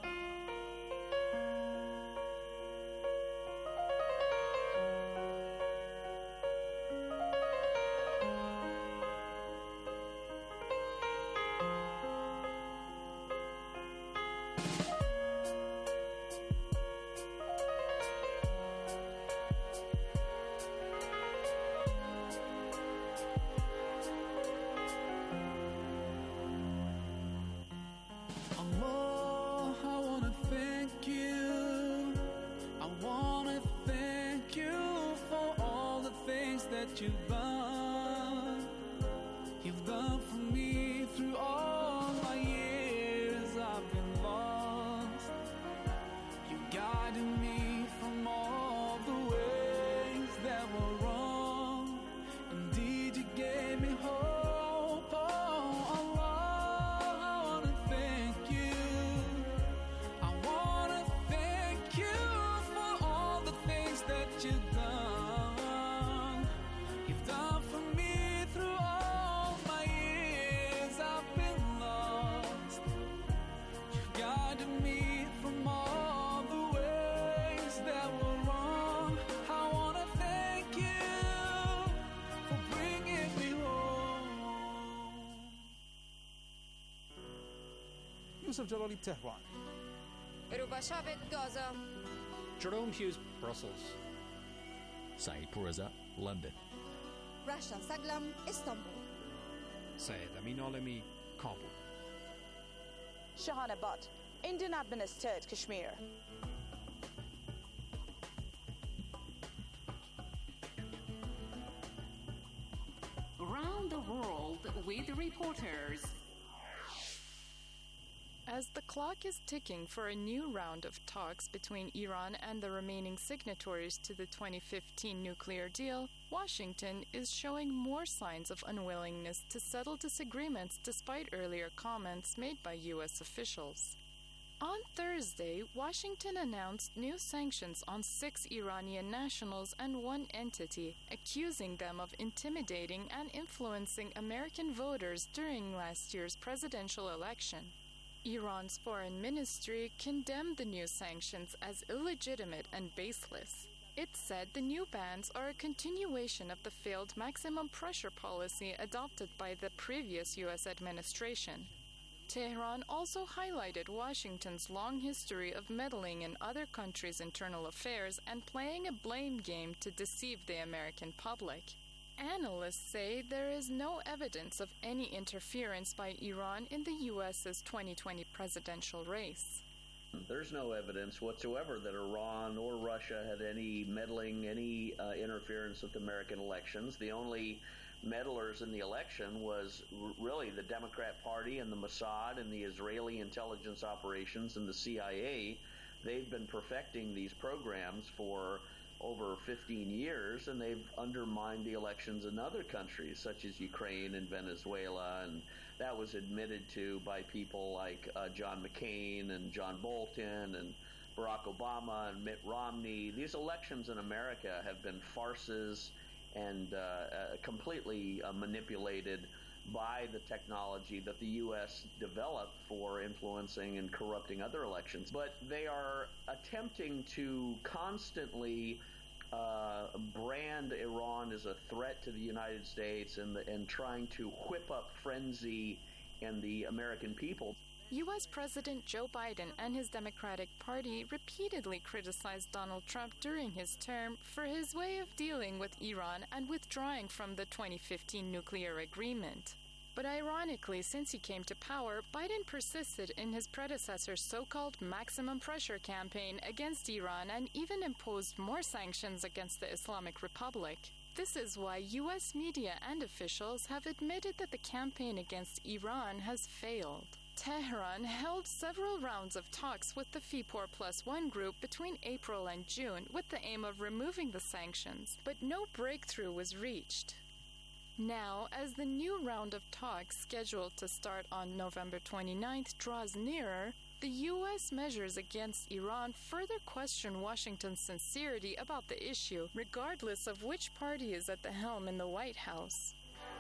Allah, I wanna thank you. I wanna thank you for all the things that you've done. You've done for me through all my years I've been lost. You guided me from all the ways that were wrong. Indeed, you gave me hope. Oh, Allah, I wanna thank you. I wanna thank you for all the things that you've done. You've done for me through all my years I've been lost. You've guided me from all the ways that were wrong. I wanna thank you for bringing me home. Yusuf Jalali, Tehran. Rubashavit, Gaza. Jerome Hughes, Brussels. Saeed Pourreza, London. Rasha Saglam, Istanbul. Syed Amin Alami, Kabul. Shahana Butt, Indian administered Kashmir. Around the world with reporters. As the clock is ticking for a new round of talks between Iran and the remaining signatories to the twenty fifteen nuclear deal, Washington is showing more signs of unwillingness to settle disagreements despite earlier comments made by U S officials. On Thursday, Washington announced new sanctions on six Iranian nationals and one entity, accusing them of intimidating and influencing American voters during last year's presidential election. Iran's foreign ministry condemned the new sanctions as illegitimate and baseless. It said the new bans are a continuation of the failed maximum pressure policy adopted by the previous U S administration. Tehran also highlighted Washington's long history of meddling in other countries' internal affairs and playing a blame game to deceive the American public. Analysts say there is no evidence of any interference by Iran in the U S's twenty twenty presidential race. There's no evidence whatsoever that Iran or Russia had any meddling, any uh, interference with American elections. The only meddlers in the election was r- really the Democrat Party and the Mossad and the Israeli intelligence operations and the C I A. They've been perfecting these programs for over fifteen years, and they've undermined the elections in other countries such as Ukraine and Venezuela, and that was admitted to by people like uh, John McCain and John Bolton and Barack Obama and Mitt Romney. These elections in America have been farces and uh, uh, completely uh, manipulated by the technology that the U S developed for influencing and corrupting other elections. But they are attempting to constantly uh, brand Iran as a threat to the United States and, the, and trying to whip up frenzy in the American people. U S President Joe Biden and his Democratic Party repeatedly criticized Donald Trump during his term for his way of dealing with Iran and withdrawing from the twenty fifteen nuclear agreement. But ironically, since he came to power, Biden persisted in his predecessor's so-called maximum pressure campaign against Iran and even imposed more sanctions against the Islamic Republic. This is why U S media and officials have admitted that the campaign against Iran has failed. Tehran held several rounds of talks with the F I P O R Plus One group between April and June with the aim of removing the sanctions, but no breakthrough was reached. Now, as the new round of talks scheduled to start on November twenty-ninth draws nearer, the U S measures against Iran further question Washington's sincerity about the issue, regardless of which party is at the helm in the White House.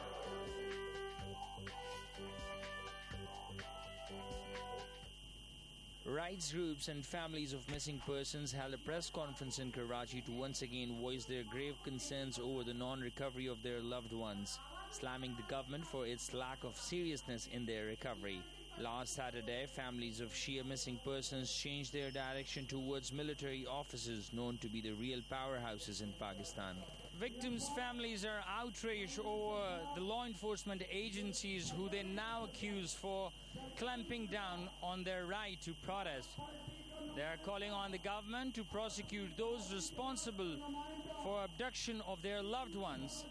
Rights groups and families of missing persons held a press conference in Karachi to once again voice their grave concerns over the non-recovery of their loved ones, slamming the government for its lack of seriousness in their recovery. Last Saturday, families of Shia missing persons changed their direction towards military offices known to be the real powerhouses in Pakistan. Victims' families are outraged over the law enforcement agencies who they now accuse for clamping down on their right to protest. They are calling on the government to prosecute those responsible for abduction of their loved ones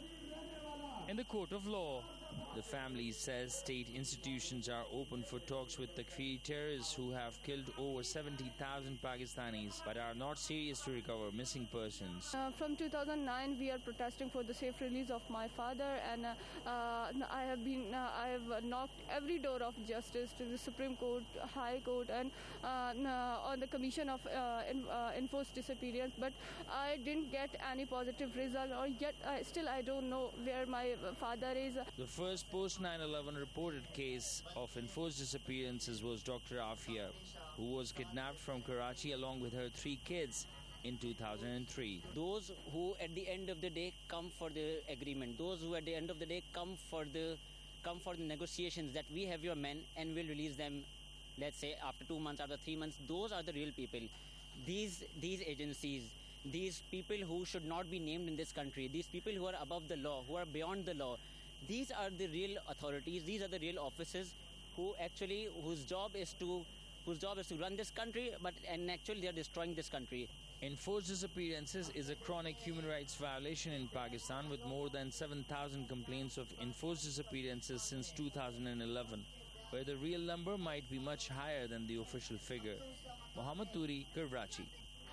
in the court of law. The family says state institutions are open for talks with Takfiri terrorists who have killed over seventy thousand Pakistanis but are not serious to recover missing persons. Uh, from two thousand nine, we are protesting for the safe release of my father, and uh, uh, I have been, uh, I have knocked every door of justice to the Supreme Court, High Court, and uh, on the Commission of uh, in, uh, Enforced Disappearance, but I didn't get any positive result, or yet uh, still I don't know where my father is. The first post nine eleven reported case of enforced disappearances was Doctor Afia, who was kidnapped from Karachi along with her three kids in two thousand three. Those who at the end of the day come for the agreement, those who at the end of the day come for the come for the negotiations that we have your men and we'll release them, let's say after two months, after three months, those are the real people. These these agencies, these people who should not be named in this country, these people who are above the law, who are beyond the law, these are the real authorities, these are the real officers who actually, whose job is to whose job is to run this country, but and actually they are destroying this country. Enforced disappearances is a chronic human rights violation in Pakistan with more than seven thousand complaints of enforced disappearances since two thousand eleven, where the real number might be much higher than the official figure. Muhammad Turi, Karachi.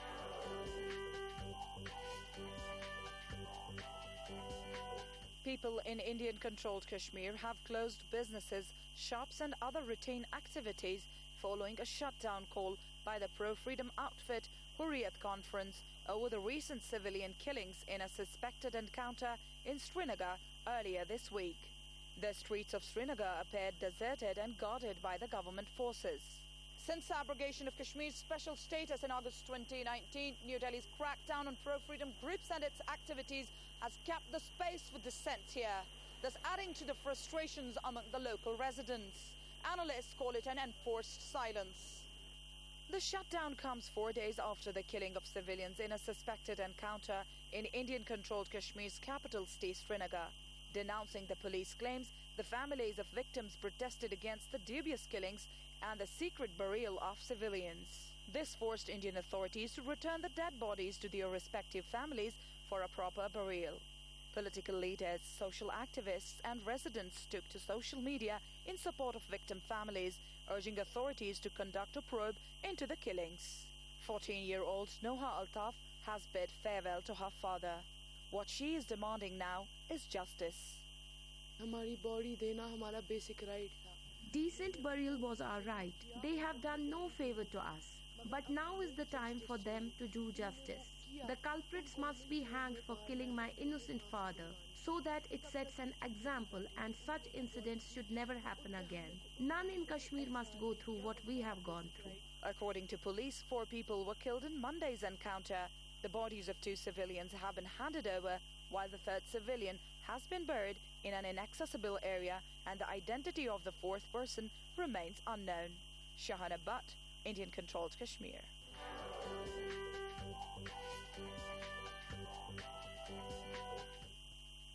People in Indian-controlled Kashmir have closed businesses, shops and other routine activities following a shutdown call by the pro-freedom outfit Hurriyat Conference over the recent civilian killings in a suspected encounter in Srinagar earlier this week. The streets of Srinagar appeared deserted and guarded by the government forces. Since the abrogation of Kashmir's special status in August twenty nineteen, New Delhi's crackdown on pro-freedom groups and its activities has kept the space for dissent here, thus adding to the frustrations among the local residents. Analysts call it an enforced silence. The shutdown comes four days after the killing of civilians in a suspected encounter in Indian-controlled Kashmir's capital city, Srinagar. Denouncing the police claims, the families of victims protested against the dubious killings and the secret burial of civilians. This forced Indian authorities to return the dead bodies to their respective families for a proper burial. Political leaders, social activists, and residents took to social media in support of victim families, urging authorities to conduct a probe into the killings. fourteen-year-old Noha Altaf has bid farewell to her father. What she is demanding now is justice. हमारी body देना हमारा basic right था. Decent burial was our right. They have done no favor to us. But now is the time for them to do justice. The culprits must be hanged for killing my innocent father, so that it sets an example and such incidents should never happen again. None in Kashmir must go through what we have gone through. According to police, four people were killed in Monday's encounter. The bodies of two civilians have been handed over, while the third civilian has been buried in an inaccessible area, and the identity of the fourth person remains unknown. Shahana Butt, Indian-controlled Kashmir.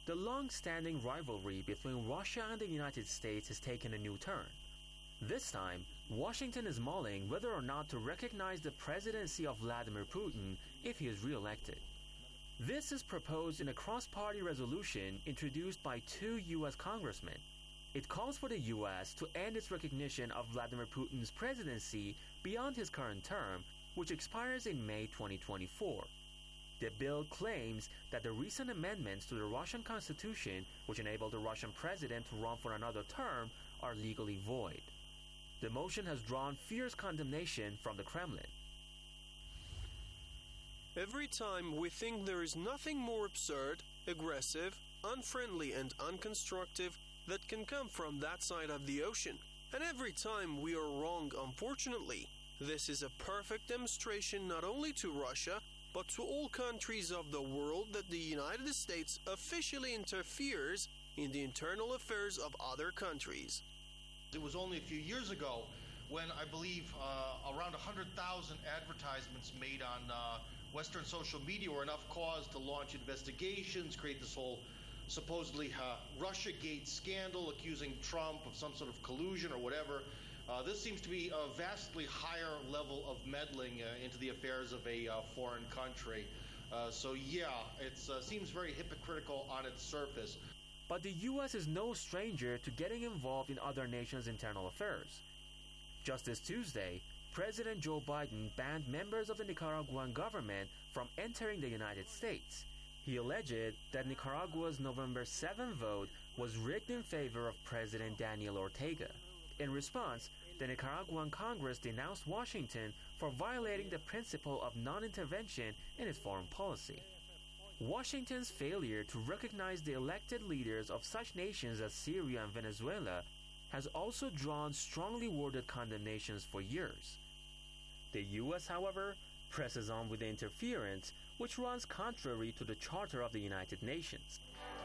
the long-standing rivalry between Russia and the United States has taken a new turn. This time, Washington is mulling whether or not to recognize the presidency of Vladimir Putin if he is re-elected. This is proposed in a cross-party resolution introduced by two U S congressmen. It calls for the U S to end its recognition of Vladimir Putin's presidency beyond his current term, which expires in May twenty twenty-four. The bill claims that the recent amendments to the Russian constitution, which enable the Russian president to run for another term, are legally void. The motion has drawn fierce condemnation from the Kremlin. Every time we think there is nothing more absurd, aggressive, unfriendly, and unconstructive that can come from that side of the ocean. And every time we are wrong, unfortunately. This is a perfect demonstration not only to Russia, but to all countries of the world that the United States officially interferes in the internal affairs of other countries. It was only a few years ago when I believe uh, around one hundred thousand advertisements made on uh, Western social media were enough cause to launch investigations, create this whole supposedly uh, Russiagate scandal accusing Trump of some sort of collusion or whatever. Uh, this seems to be a vastly higher level of meddling uh, into the affairs of a uh, foreign country. Uh, so yeah, it uh, seems very hypocritical on its surface. But the U S is no stranger to getting involved in other nations' internal affairs. Just this Tuesday, President Joe Biden banned members of the Nicaraguan government from entering the United States. He alleged that Nicaragua's November seventh vote was rigged in favor of President Daniel Ortega. In response, the Nicaraguan Congress denounced Washington for violating the principle of non-intervention in its foreign policy. Washington's failure to recognize the elected leaders of such nations as Syria and Venezuela has also drawn strongly worded condemnations for years. The U S, however, presses on with the interference, which runs contrary to the Charter of the United Nations.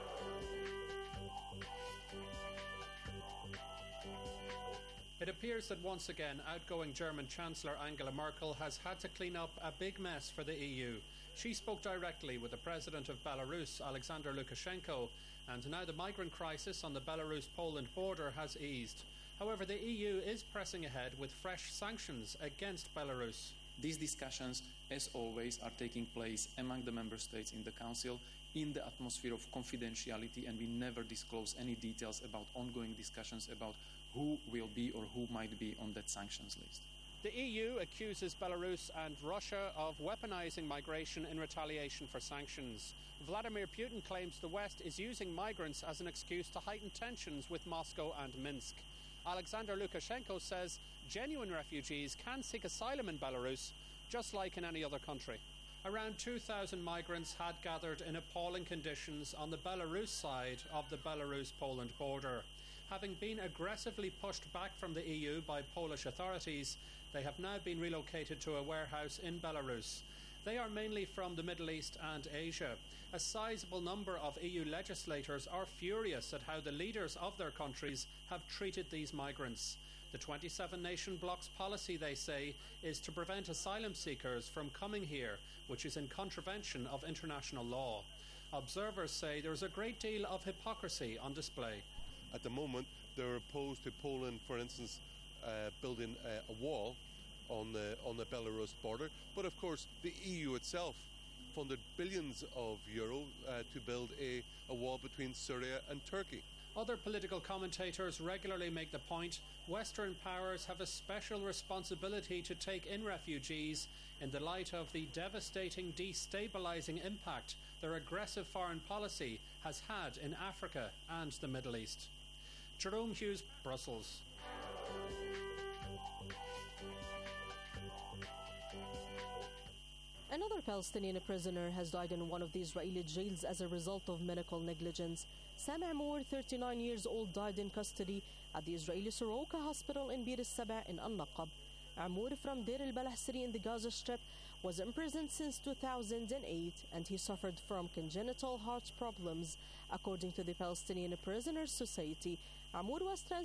It appears that once again, outgoing German Chancellor Angela Merkel has had to clean up a big mess for the E U. She spoke directly with the President of Belarus, Alexander Lukashenko, and now the migrant crisis on the Belarus-Poland border has eased. However, the E U is pressing ahead with fresh sanctions against Belarus. These discussions, as always, are taking place among the member states in the Council in the atmosphere of confidentiality, and we never disclose any details about ongoing discussions about who will be or who might be on that sanctions list. The E U accuses Belarus and Russia of weaponizing migration in retaliation for sanctions. Vladimir Putin claims the West is using migrants as an excuse to heighten tensions with Moscow and Minsk. Alexander Lukashenko says genuine refugees can seek asylum in Belarus, just like in any other country. Around two thousand migrants had gathered in appalling conditions on the Belarus side of the Belarus-Poland border. Having been aggressively pushed back from the E U by Polish authorities, they have now been relocated to a warehouse in Belarus. They are mainly from the Middle East and Asia. A sizable number of E U legislators are furious at how the leaders of their countries have treated these migrants. The twenty-seven nation bloc's policy, they say, is to prevent asylum seekers from coming here, which is in contravention of international law. Observers say there is a great deal of hypocrisy on display. At the moment, they're opposed to Poland, for instance, uh, building a, a wall on the on the Belarus border. But of course, the E U itself funded billions of euro uh, to build a, a wall between Syria and Turkey. Other political commentators regularly make the point Western powers have a special responsibility to take in refugees in the light of the devastating destabilizing impact their aggressive foreign policy has had in Africa and the Middle East. Jerome Hughes, Brussels. Another Palestinian prisoner has died in one of the Israeli jails as a result of medical negligence. Sami Amour, thirty-nine years old, died in custody at the Israeli Soroka Hospital in Bir al-Saba in Al-Naqab. Amour, from Deir al-Balah city in the Gaza Strip, was imprisoned since two thousand eight, and he suffered from congenital heart problems. According to the Palestinian Prisoners Society, Amour was transferred